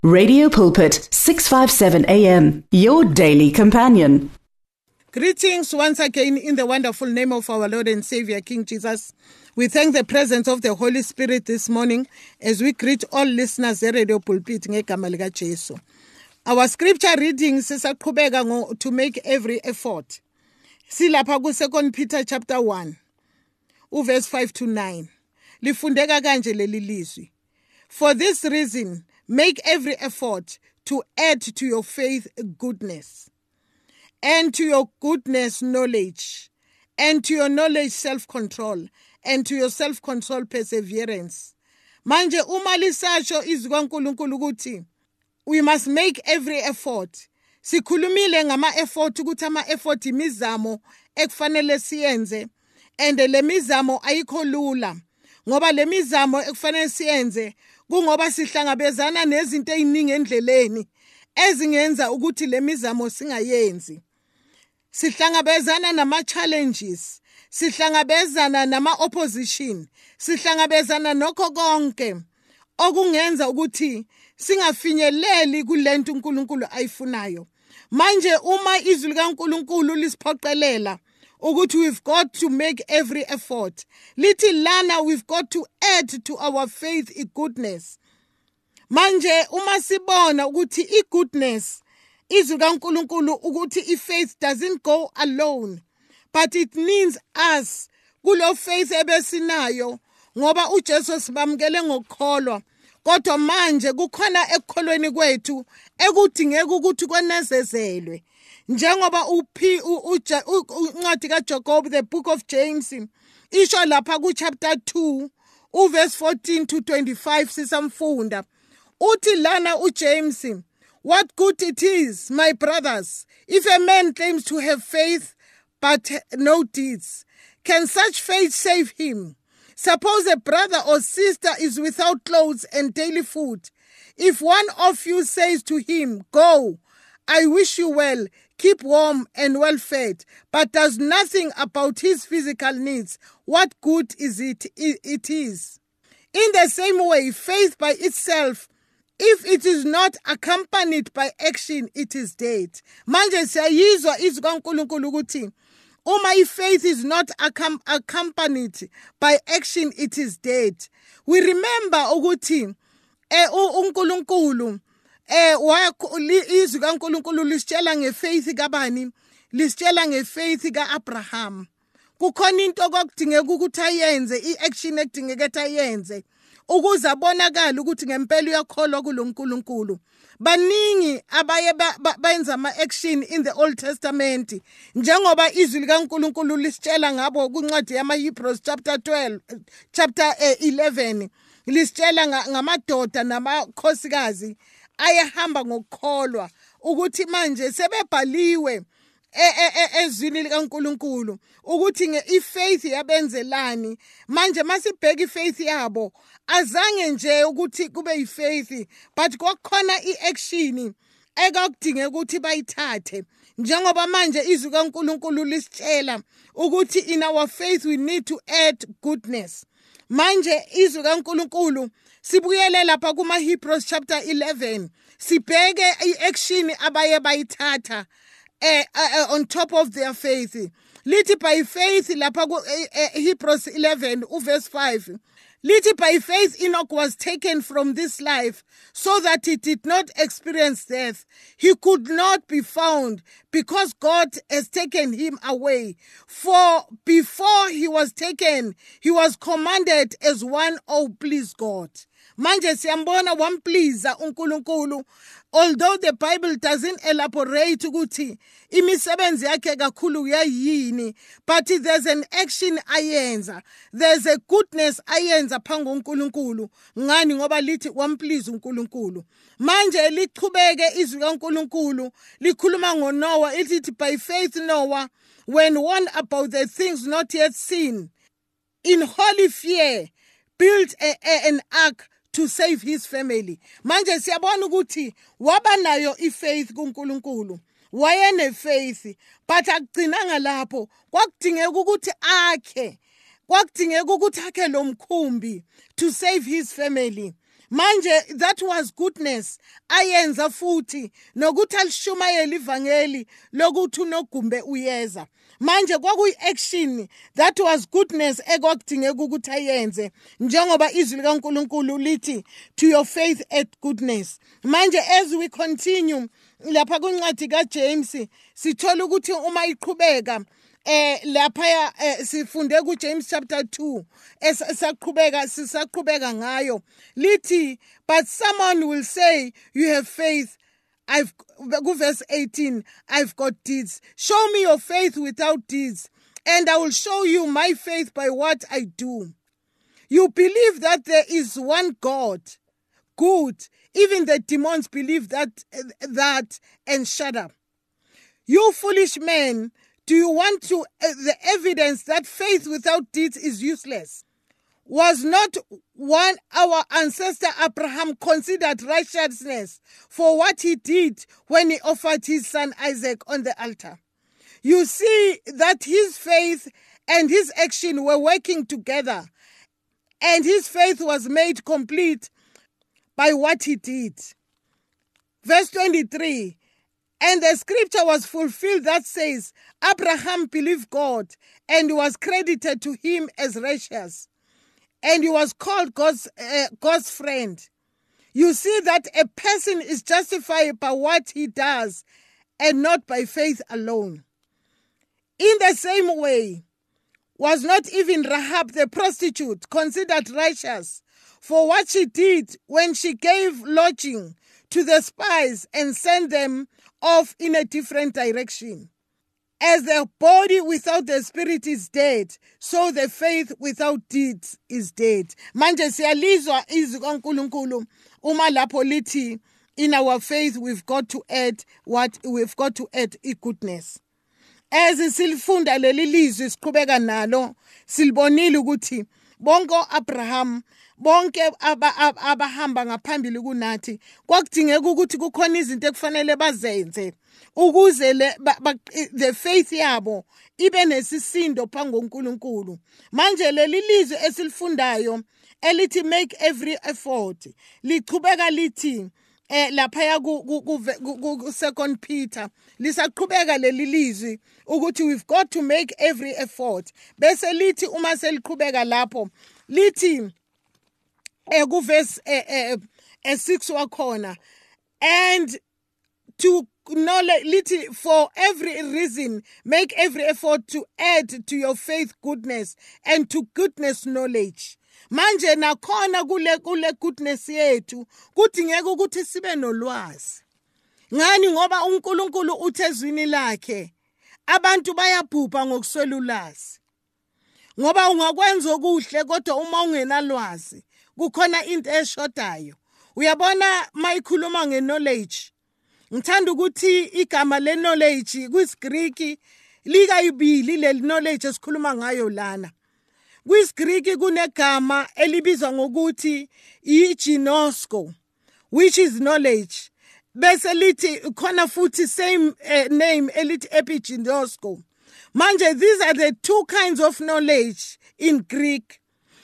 Radio Pulpit, 657 AM, your daily companion. Greetings once again in the wonderful name of our Lord and Savior, King Jesus. We thank the presence of the Holy Spirit this morning as we greet all listeners at Radio Pulpit ngegama lika Jesu. Our scripture readings sisaqhubeka to make every effort. Silapha ku 2 Peter chapter 1, verse 5 to 9. Lifundeka kanje leli lizwi. For this reason, make every effort to add to your faith goodness, and to your goodness knowledge, and to your knowledge self-control, and to your self-control perseverance. Manje uma lisasho izwi kaNkulunkulu ukuthi we must make every effort. Sikhulumile ngama effort ukuthi ama effort imizamo ekufanele siyenze, and le mizamo ayikho lula ngoba le mizamo ekufanele siyenze kungoba sihlangabezana nezinto eziningi endleleni ezingenza ukuthi le mizamo singayenzi. Sihlangabezana nama challenges, sihlangabezana nama opposition, sihlangabezana nokho konke okungenza ukuthi singafinyeleli kulento uNkulunkulu ayifunayo. Manje uma izwi likaNkulunkulu lisiphoqelela ukuthi we've got to make every effort, lithi lana we've got to add to our faith goodness. Manje uma sibona ukuthi goodness izwi likaNkulunkulu ukuthi faith doesn't go alone, but it needs us kulo faith ebesinayo ngoba uJesu sibamkele ngokukholwa. Kodwa manje kukhona ekukholweni kwethu ekudingeka ukuthi kwenezezelwe. Njengoba uncwadi kaJacob, the book of James, isho lapha ku chapter 2, verse 14 to 25 sisamfunda. Uthi lana uJames, what good it is, my brothers, if a man claims to have faith but no deeds. Can such faith save him? Suppose a brother or sister is without clothes and daily food. If one of you says to him, go, I wish you well, keep warm and well fed, but does nothing about his physical needs, what good is it is? In the same way, faith by itself, if it is not accompanied by action, it is dead. Manje siyayizwa izwi kaNkulunkulu ukuthi uma faith is not accompanied by action, it is dead. We remember ukuthi uNkulunkulu izwi kaNkulunkulu lisitshela ngefaith kabani? Lisitshela ngefaith kaAbraham. Kukhona into okudingeka ukuthi ayenze, iaction ekudingeka ukuthi ayenze ukuze abonakala ukuthi ngempela uyakholwa kuloNkulunkulu. Baningi abaye benza ama-action in the Old Testament njengoba izwi likaNkulunkulu lisitshela ngabo kuncwadi yama-Hebrews chapter 11 lisitshela ngamadoda namakhosikazi ayehamba ngokukholwa ukuthi manje sebebhaliwe ezwini likaNkulunkulu ukuthi ifaith yabenzelani. Manje masibheka ifaith yabo azange nje ukuthi kube yifaith, but kwakhona iaction ekudingeka ukuthi bayithathe. Njengoba manje izwi kaNkulunkulu lisitshela ukuthi in our faith we need to add goodness. Manje izwi kaNkulunkulu sibuyele lapha kuma Hebrews chapter 11 sibheke iaction abaye bayithatha on top of their faith. Lithi by faith lapha ku Hebrews 11 verse 5. Lithi by faith Enoch was taken from this life so that he did not experience death. He could not be found because God has taken him away. For before he was taken, he was commanded as one, oh, please God. Manje siyambona wampleaser uNkulunkulu. Although the Bible doesn't elaborate ukuthi imisebenzi yakhe kakhulu yayini, but there's an action ayenza, there's a goodness ayenza phambi koNkulunkulu. Ngani ngoba lithi wamplease uNkulunkulu. Manje lichubeke izwi kaNkulunkulu likhuluma ngoNoah, lithi by faith Noah, when warned about the things not yet seen, in holy fear built an ark to save his family. Manje siyabona ukuthi wabanayo ifaith kuNkulunkulu. Wayene faith, but akugcinanga lapho. Kwakudingeka ukuthi akhe. Kwakudingeka ukuthi akhe lo mkhumbi to save his family. Manje that was goodness ayenza futhi nokuthi alishumayele ivangeli lokuthi unogumbe uyeza. Manje kwakuyi action that was goodness ekwakudingeka ukuthi ayenze njengoba izwi likaNkulunkulu lithi to your faith add goodness. Manje as we continue lapha kwincwadi kaJames sithola ukuthi uma iqhubeka lapha sifunde kuJames chapter 2 sisaqhubeka ngayo lithi but someone will say you have faith. Verse 18, I've got deeds. Show me your faith without deeds, and I will show you my faith by what I do. You believe that there is one God. Good. Even the demons believe that and shudder. You foolish men, do you want to the evidence that faith without deeds is useless? Was not one our ancestor Abraham considered righteousness for what he did when he offered his son Isaac on the altar? You see that his faith and his action were working together, and his faith was made complete by what he did. Verse 23, and the scripture was fulfilled that says, Abraham believed God, and was credited to him as righteous. And he was called God's friend. You see that a person is justified by what he does and not by faith alone. In the same way, was not even Rahab the prostitute considered righteous for what she did when she gave lodging to the spies and sent them off in a different direction? As the body without the spirit is dead, so the faith without deeds is dead. Manje siyalizwa izwi kaNkulunkulu uma lapho lithi in our faith we've got to add goodness. As silifunda leli lizwi siqhubeka nalo silibonile ukuthi bonke Abraham bonke abahamba ngaphambili kunathi kwakudingeka ukuthi kukhona izinto ekufanele bazenze ukuze the faith yabo ibe nesisindo phambi koNkulunkulu. Manje leli lizwi esilifundayo elithi make every effort liqhubeka lithi lapha ku 2 Peter lisaqhubeka leli lizwi ukuthi we've got to make every effort. Bese lithi uma seliqhubeka lapho lithi verse 6 wakhona, and to knowledge, for every reason make every effort to add to your faith goodness, and to goodness knowledge. Manje nakhona kule goodness yethu kudingeka ukuthi sibe nolwazi. Ngani? Ngoba uNkulunkulu uthe ezwini lakhe abantu bayabhubha ngokuswela ulwazi. Ngoba ungakwenza okuhle kodwa uma ungenalwazi kukhona into eshodayo. Uyabona mayikhuluma ngeknowledge, ngithanda ukuthi igama le-knowledge kwisiGriki likayibili le knowledge esikhuluma ngayo lana. KwisiGriki kunegama elibizwa ngokuthi iginosko, which is knowledge. Bese lithi khona futhi same name elithi epiginosko. Manje these are the two kinds of knowledge in Greek.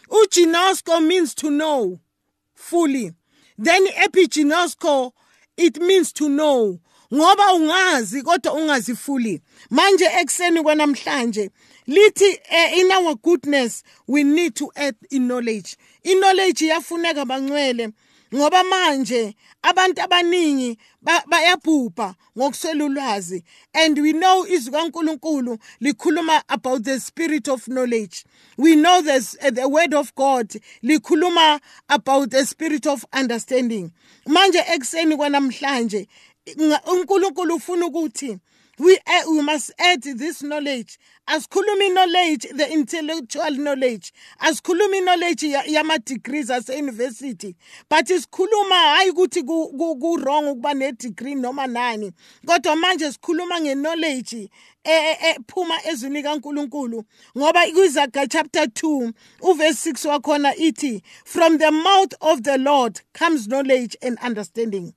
Uginosko means to know fully. Then epiginosko, it means to know. Ngoba ungazi kodwa ungazi fully. Manje ekseni kwanamhlanje lithi in our goodness we need to add in knowledge. In knowledge yafuneka bangcwele ngoba manje abantu abaningi bayabhubha ngokuswela ulwazi, and we know izwi kaNkulunkulu likhuluma about the spirit of knowledge. We know this the word of God likhuluma about the spirit of understanding. Manje ekseni kwanamhlanje uNkulunkulu ufuna ukuthi we must add this knowledge. Asikhulumi knowledge, the intellectual knowledge. Asikhulumi knowledge yama degrees as university. But isikhuluma hayi ukuthi ku wrong ukuba ne degree noma nani. Kodwa manje sikhuluma knowledge phuma ezwini kaNkulunkulu. Ngoba kwiZaga chapter 2 verse 6 wakhona ithi, from the mouth of the Lord comes knowledge and understanding.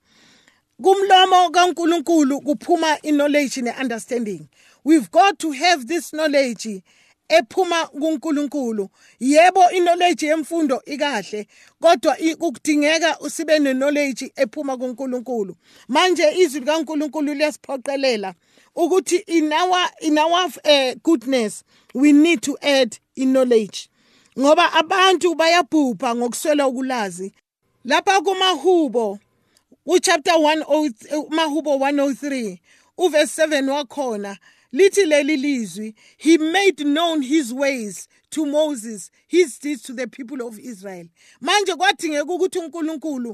Kumlomo kaNkulunkulu kuphuma knowledge and understanding. We've got to have this knowledge ephuma kuNkulunkulu. Yebo knowledge yemfundo ikahle, kodwa ukudingeka usibe knowledge ephuma kuNkulunkulu. Manje izwi likaNkulunkulu liyasiphoqelela ukuthi in our goodness we need to add knowledge. Ngoba abantu bayabhupha ngokuswela ukulazi. Lapha kuMahubo chapter 1, Mahubo 103 uverse 7 wakhona lithi leli lizwi, he made known his ways to Moses, his deeds to the people of Israel. Manje kwadingeka ukuthi uNkulunkulu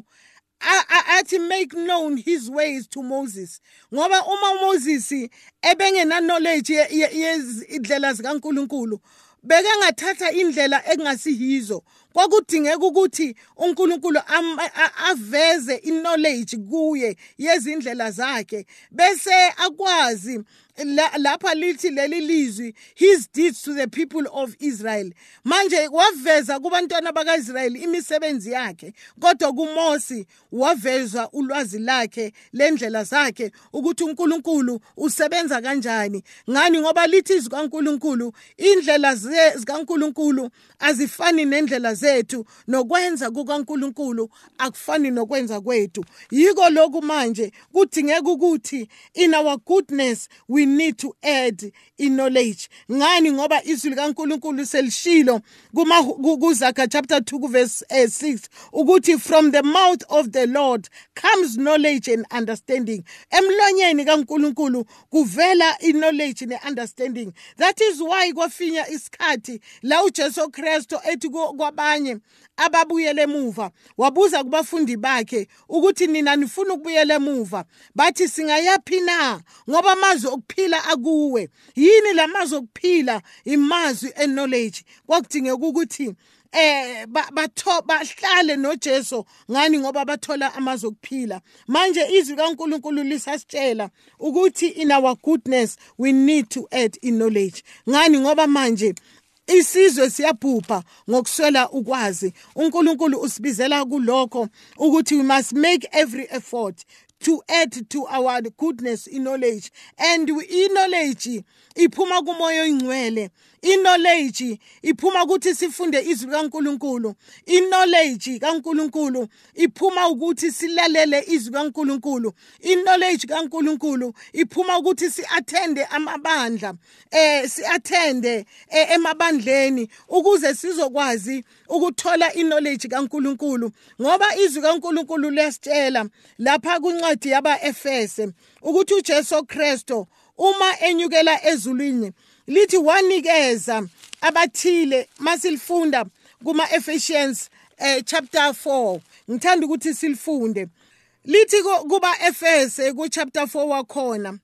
athi make known his ways to Moses, ngoba uma Moses ebengena knowledge yezindlela zikaNkulunkulu bekangathatha indlela engasiyizo. Kwakudingeka ukuthi uNkulunkulu aveze knowledge kuye yezindlela zakhe bese akwazi lapha lithi leli lizwi, his deeds to the people of Israel. Manje waveza kubantwana bakaIsrael imisebenzi yakhe, kodwa kuMose waveza ulwazi lakhe lendlela zakhe ukuthi uNkulunkulu usebenza kanjani. Ngani? Ngoba lithi izwi kaNkulunkulu, indlela zikaNkulunkulu azifani nendlela zethu, nokwenza kukaNkulunkulu akufani nokwenza kwethu. Yiko lokhu manje kudingeka ukuthi in our goodness we need to add knowledge. Ngani? Ngoba izwi likaNkulunkulu selishilo kuZakhariya chapter 2 verse 6 ukuthi from the mouth of the Lord comes knowledge and understanding. Emlonyeni kaNkulunkulu kuvela knowledge and understanding. That is why kwafinya isikhathi la uJesu Kristu ethi kwabanye ababuyele emuva wabuza kubafundi bakhe ukuthi nina nifuna ukubuyela emuva. Bathi singayaphi na? Ngoba amazwi okuphila akuwe. Yini lamazwi okuphila? Imazwi knowledge. Kwakudingeka ukuthi bahlale noJesu. Ngani? Ngoba bathola amazwi okuphila. Manje izwi kaNkulunkulu lisasitshela ukuthi in our goodness we need to add knowledge. Ngani? Ngoba manje isizwe siyabhupha ngokuswela ukwazi. uNkulunkulu usibizela kulokho ukuthi we must make every effort to add to our goodness knowledge. And knowledge iphuma kumoya oyingcwele. Knowledge iphuma ukuthi sifunde izwi kaNkulunkulu. Knowledge kaNkulunkulu iphuma ukuthi silalele izwi kaNkulunkulu. Knowledge kaNkulunkulu iphuma ukuthi siattende amabandla, siattende emabandleni ukuze sizokwazi ukuthola knowledge kaNkulunkulu. Ngoba izwi kaNkulunkulu liyasitshela lapha kwincwadi yaba-Efese ukuthi uJesu Kristu uma enyukela ezulwini lithi wanikeza abathile. Masilifunda kuma-Ephesians chapter 4, ngithanda ukuthi silifunde. Lithi kuba Efese chapter 4 wakhona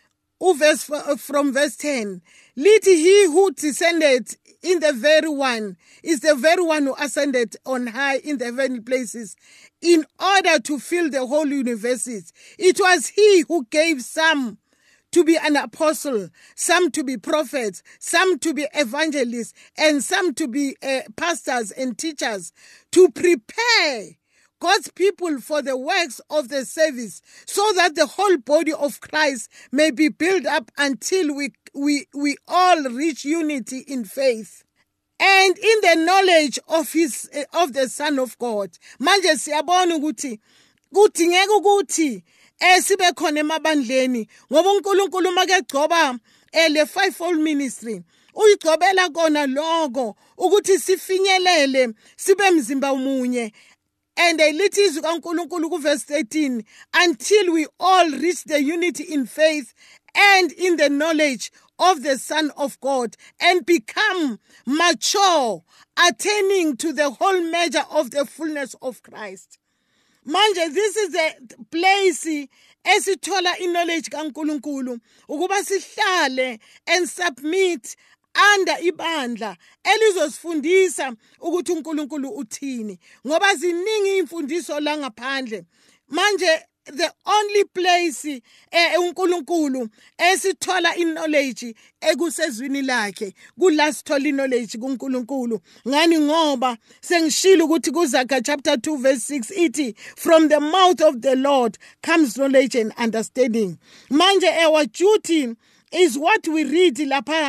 from verse 10 lithi he who descended in the very one is the very one who ascended on high in the heavenly places in order to fill the whole universe. It was he who gave some to be an apostle, some to be prophets, some to be evangelists, and some to be pastors and teachers, to prepare God's people for the works of the service, so that the whole body of Christ may be built up until we all reach unity in faith and in the knowledge of the Son of God. Manje siyabona ukuthi kudingeka ukuthi sibe khona emabandleni, ngoba uNkulunkulu makegcoba le fivefold ministry uyigcobela kona lokho ukuthi sifinyelele sibe mzimba umunye. And lithi izwi kaNkulunkulu kuverse 13 until we all reach the unity in faith and in the knowledge of the Son of God and become mature, attaining to the whole measure of the fullness of Christ. Manje this is the place esithola knowledge kaNkulunkulu ukuba sihlale and submit under ibandla elizosifundisa ukuthi uNkulunkulu uthini, ngoba ziningi imfundiso la ngaphandle. Manje the only place uNkulunkulu esithola knowledge ekusezwini lakhe, kula sithola knowledge kuNkulunkulu. Ngani? Ngoba sengishilo ukuthi kuZakhariya chapter 2 verse 6 ithi from the mouth of the Lord comes knowledge and understanding. Manje our duty is what we read lapha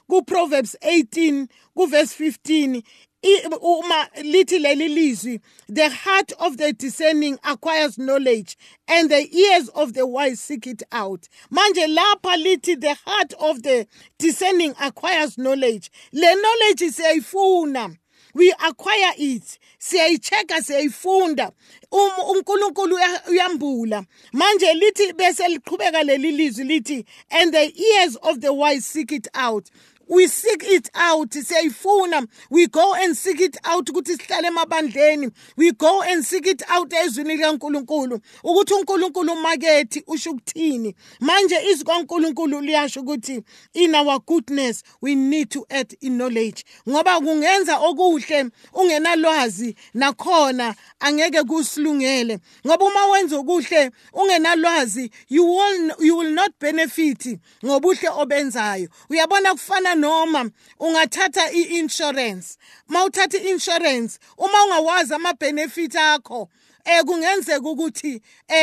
ku-Proverbs 18 ku-verse 15 uma lithi leli lizwi, the heart of the discerning acquires knowledge and the ears of the wise seek it out. Manje lapha lithi the heart of the discerning acquires knowledge. Le knowledge siyayifuna, we acquire it, siyayichecka, siyayifunda. uNkulunkulu uyambula. Manje lithi bese liqhubeka leli lizwi lithi, and the ears of the wise seek it out. We seek it out, siyayifuna. We go and seek it out ukuthi sihlale emabandleni. We go and seek it out ezwini likaNkulunkulu ukuthi uNkulunkulu makethi usho ukuthini. Manje izwi kaNkulunkulu liyasho ukuthi in our goodness we need to add in knowledge. Ngoba kungenza okuhle ungenalwazi nakhona angeke kusilungele. Ngoba uma wenza okuhle ungenalwazi you will not benefit ngobuhle obenzayo. Uyabona kufana noma ungathatha i-insurance. Mawuthatha i-insurance, uma ungawazi ama-benefit akho, kungenzeka ukuthi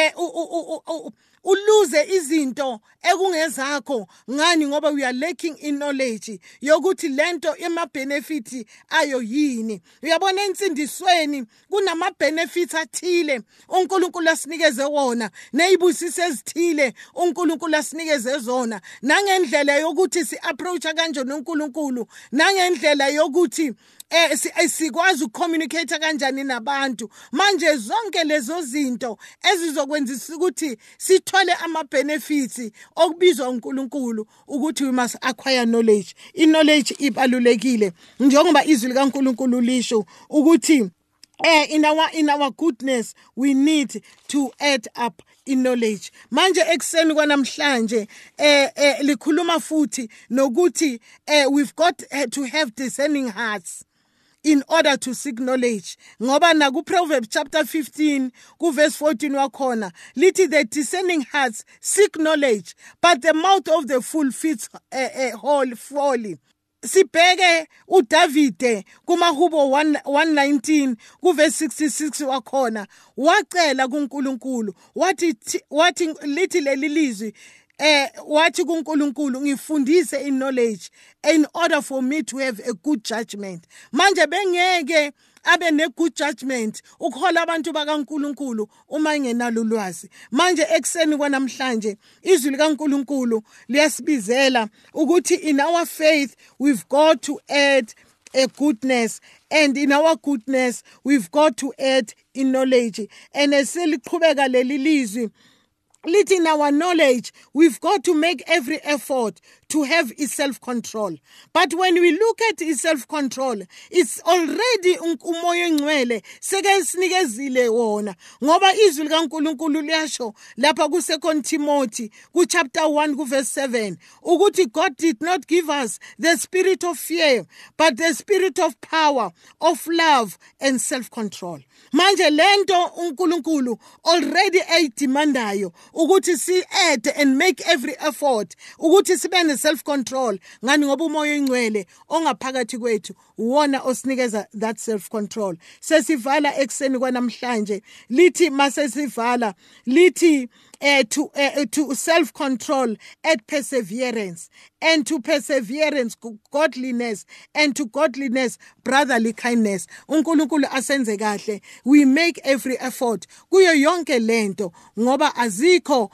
uluze izinto ekungezakho. Ngani? Ngoba we are lacking in knowledge yokuthi lento ema-benefit ayo yini. Uyabona ensindisweni kunama-benefits athile uNkulunkulu asinikeze wona, nezibusiso ezithile uNkulunkulu asinikeze zona, nangendlela yokuthi si-approach kanjani uNkulunkulu, nangendlela yokuthi sikwazi ukucommunicate kanjani nabantu. Manje zonke lezo zinto ezizokwenzisa ukuthi sithole ama-benefits okubizwa uNkulunkulu ukuthi we must acquire knowledge. I-knowledge ibalulekile njengoba izwi likaNkulunkulu lisho ukuthi in our goodness we need to add up in knowledge. Manje ekseni kwanamhlanje likhuluma futhi nokuthi we've got to have discerning hearts in order to seek knowledge. Ngoba na ku-Proverbs chapter 15 ku-verse 14 wakhona lithi the discerning hearts seek knowledge, but the mouth of the fool feeds whole folly. Sibheke uDavide kumahubo 119 ku-verse 66 wakhona wacela kuNkulunkulu wathi lithi leli lizwi wathi kuNkulunkulu ngifundise in knowledge in order for me to have a good judgment. Manje bengeke abe ne good judgment ukuhola abantu bakaNkulunkulu uma engenalo ulwazi. Manje ekseni kwanamhlanje izwi likaNkulunkulu liyasibizela ukuthi in our faith we've got to add a goodness, and in our goodness we've got to add in knowledge. And eseliqhubeka leli lizwi lithi in our knowledge we've got to make every effort to have self-control. But when we look at self-control, it's already umoya engcwele seke sinikezile wona. Ngoba izwi likaNkulunkulu liyasho lapha ku2 Timothy ku chapter 1 ku verse 7 ukuthi God did not give us the spirit of fear but the spirit of power, of love and self-control. Manje lento uNkulunkulu already eyidemandayo ukuthi si add and make every effort ukuthi sibe self-control. Ngani? Ngoba umoya engcwele ongaphakathi kwethu wona osinikeza that self-control. Sesivala ekseni kwanamhlanje lithi masesivala lithi to self-control and perseverance, and to perseverance godliness, and to godliness brotherly kindness. uNkulunkulu asenze kahle, we make every effort kuyo yonke lento ngoba azikho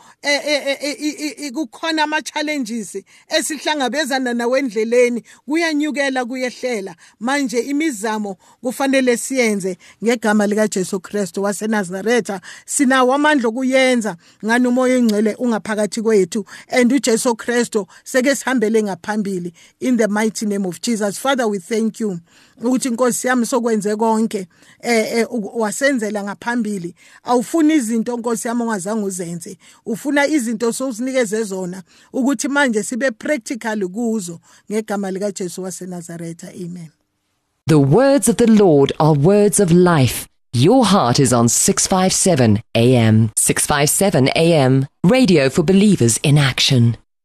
kukhona ama challenges esihlangabezana nawendleleni, kuyanyukela kuyehlela. Manje imizamo kufanele siyenze ngegama lika Jesu Kristu waseNazaretha. Sinawo amandla okuyenza ngani umoya engcwele ungaphakathi kwethu, and uJesu Kristu seke sihambele ngaphambili in the mighty name of Jesus. Father, we thank you ukuthi inkosi yami sokwenze konke wasenzela ngaphambili. Awufuna izinto nkosi yami ongazange uzenze, ufuna izinto sozinikeze zona ukuthi manje sibe practical kuzo ngegama lika Jesu waseNazaretha. Amen. The words of the Lord are words of life. Your heart is on 657 AM. 657 AM, radio for believers in action.